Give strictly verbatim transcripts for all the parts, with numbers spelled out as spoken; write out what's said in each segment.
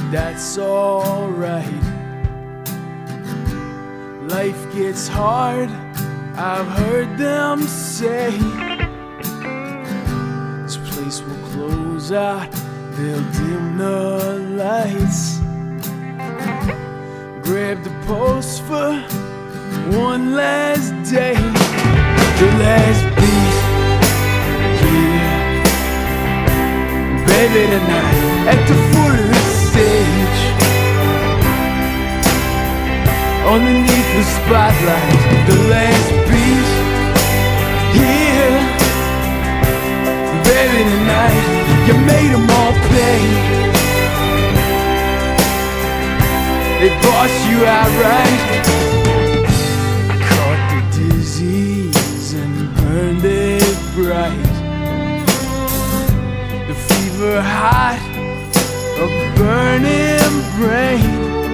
that's alright. Life gets hard, I've heard them say. This place will close out, they'll dim the lights. Grab the post for one last day, the last beat, yeah. Baby, tonight at the foot of the stage, underneath the spotlight, the last beat, yeah. Baby, tonight you made them all pay. They bossed you outright. Caught the disease and burned it bright. The fever hot, a burning brain.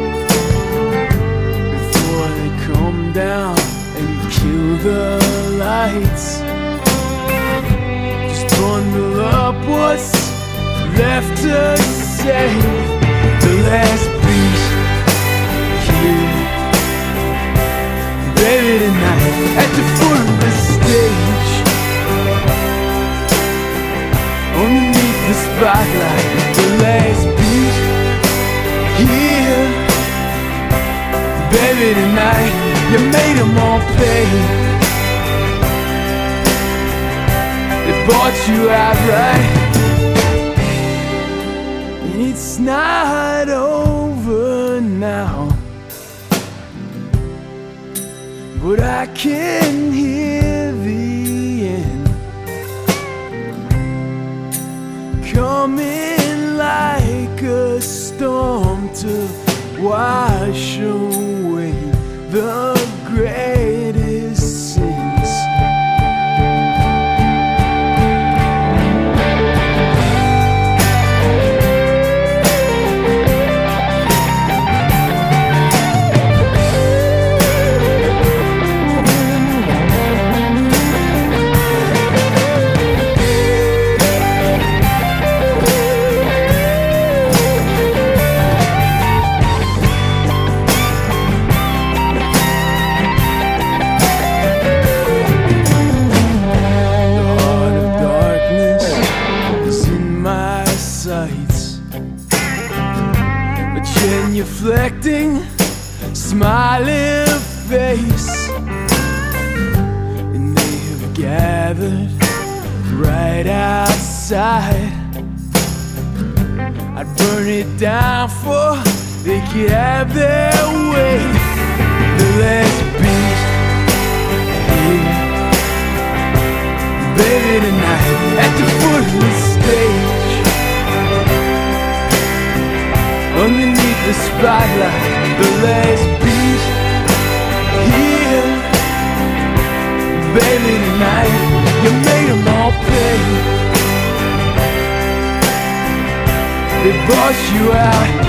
Before they come down and kill the lights, just bundle up what's left to save. The last beat, yeah. Baby, tonight at the foot of the stage, underneath the spotlight, the last beat, yeah. Baby, tonight you made them all pay. They bought you outright. And it's not over now, but I can hear the end coming like a storm to wash away the greatest sins. Genuflecting, smiling face, and they have gathered right outside. I'd burn it down for they could have their way. The last beat, yeah. Baby, tonight at the foot of the stage, underneath the spotlight, the last beat, yeah. Baby, tonight you made them all pay. They bossed you out.